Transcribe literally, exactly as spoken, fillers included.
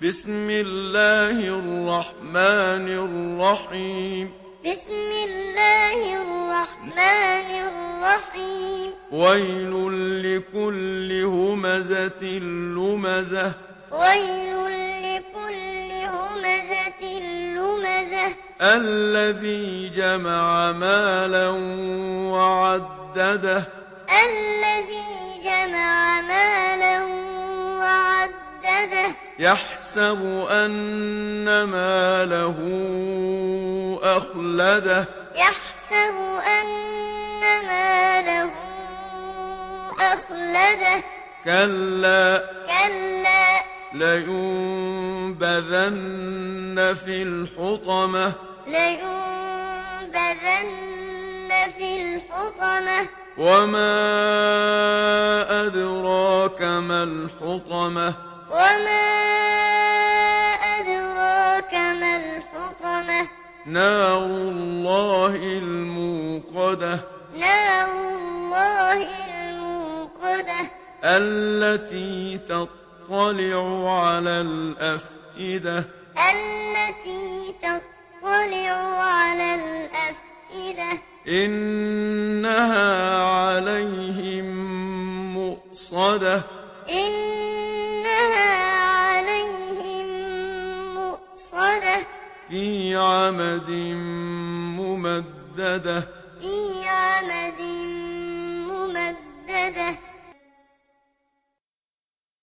بسم الله الرحمن الرحيم بسم الله الرحمن الرحيم ويل لكل همزة لمزة ويل لكل همزة لمزة الذي جمع مالا وعدده الذي جمع مالا وعدده يحسب أن ماله أخلده يحسب أن ماله أخلده كلا كلا لينبذن في الحطمة لينبذن في الحطمة وما أدراك ما الحطمة وما أدراك ما الحطمة نار الله الموقدة نار الله الموقدة التي تطلع على الأفئدة التي تطلع على الأفئدة إنها عليهم مؤصدة إنها عليهم مؤصدة في عمد ممددة في عمد ممددة